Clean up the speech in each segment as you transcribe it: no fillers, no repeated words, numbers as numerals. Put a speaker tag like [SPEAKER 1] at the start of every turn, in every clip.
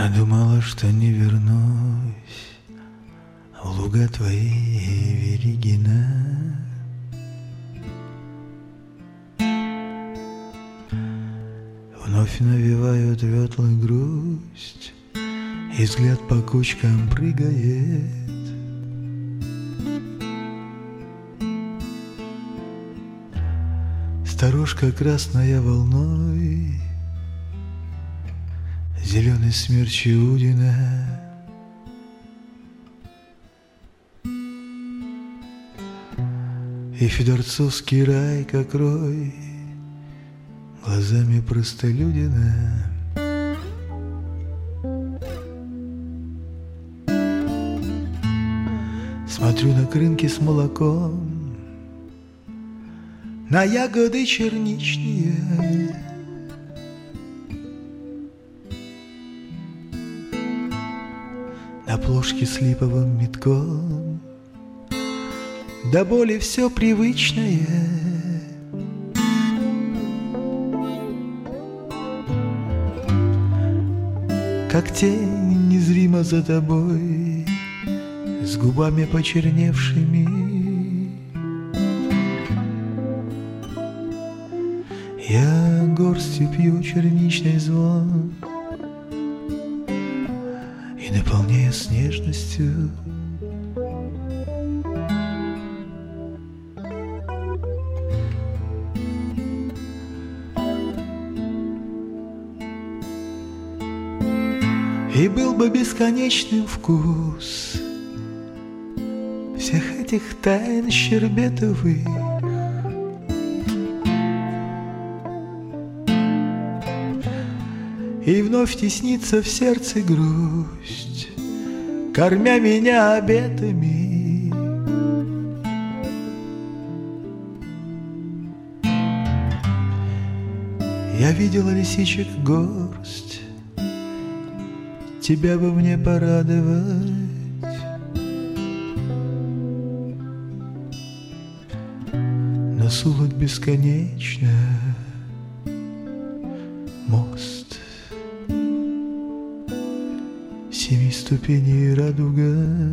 [SPEAKER 1] А думала, что не вернусь в луга твои, Веригина. Вновь навевают ветлы грусть, и взгляд по кучкам прыгает. Сторожка красная волной, зеленый смерч Иудина. И федорцовский рай, как рой, глазами простолюдина. Смотрю на крынки с молоком, на ягоды черничные. На плошки с липовым метком, до боли все привычное. Как тень незримо за тобой, с губами почерневшими. Я горстью пью черничный звон и наполняю с нежностью. И был бы бесконечным вкус всех этих тайн щербетовых. И вновь теснится в сердце грусть, кормя меня обетами. Я видела лисичек горсть, тебя бы мне порадовать. Но сулок бесконечно, мост семи ступеней радуга.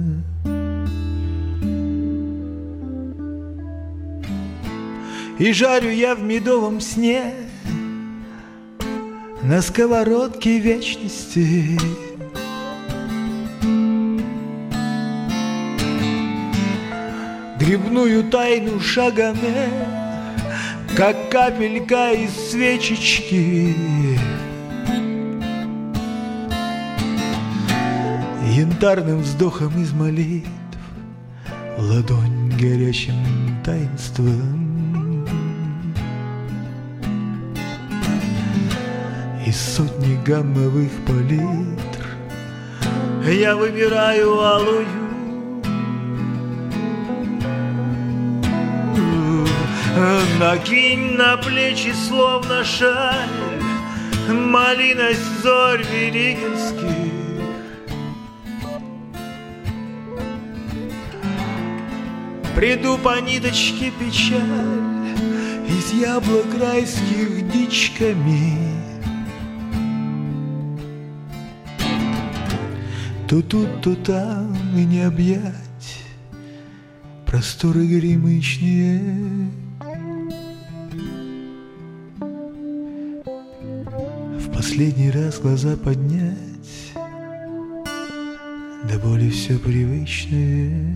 [SPEAKER 1] И жарю я в медовом сне на сковородке вечности. Грибную тайну шагами, как капелька из свечечки. Янтарным вздохом из молитв ладонь горячим таинством. Из сотни гаммовых палитр я выбираю алую. Накинь на плечи, словно шаль, малиность зорь веригинских. Приду по ниточке печаль из яблок райских дичками. То тут, то там, и не объять просторы горемычные. В последний раз глаза поднять, до боли все привычное.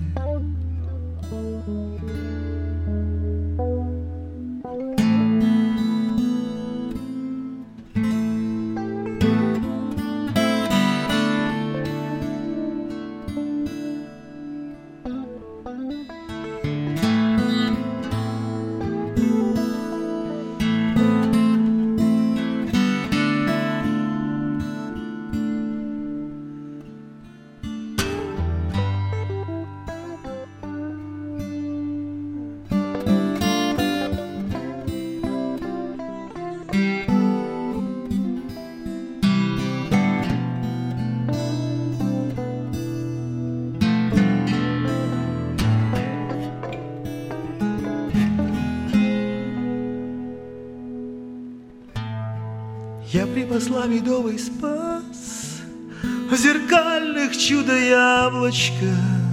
[SPEAKER 1] Я припасла медовый спас в зеркальных чудо-яблочках.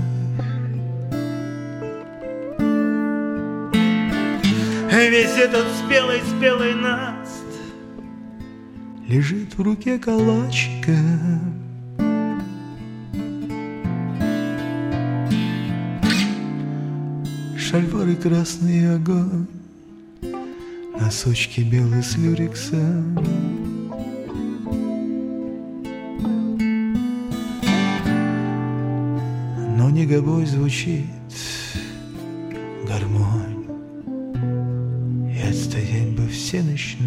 [SPEAKER 1] Весь этот спелый наст лежит в руке калачика. Шальвары красный огонь, носочки белые с люрексом. Но негобой звучит гармонь, и отстоять бы всенощно.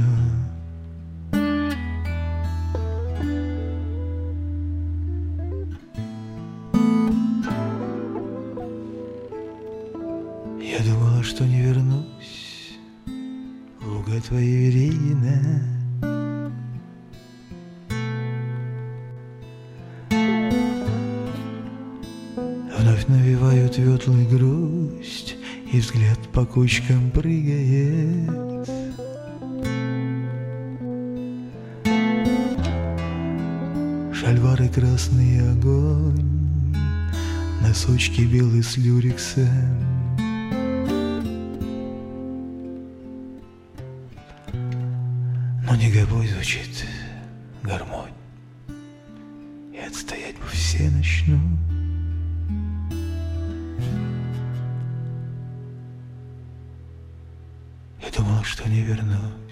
[SPEAKER 1] Я думала, что не вернусь в луга твои вереины. Вновь навевают ветлы грусть, и взгляд по кочкам прыгает. Шальвары красный огонь, носочки белые с люрексом. Но негобой звучит гармонь, и отстоять бы всенощно. Я думал, что не вернусь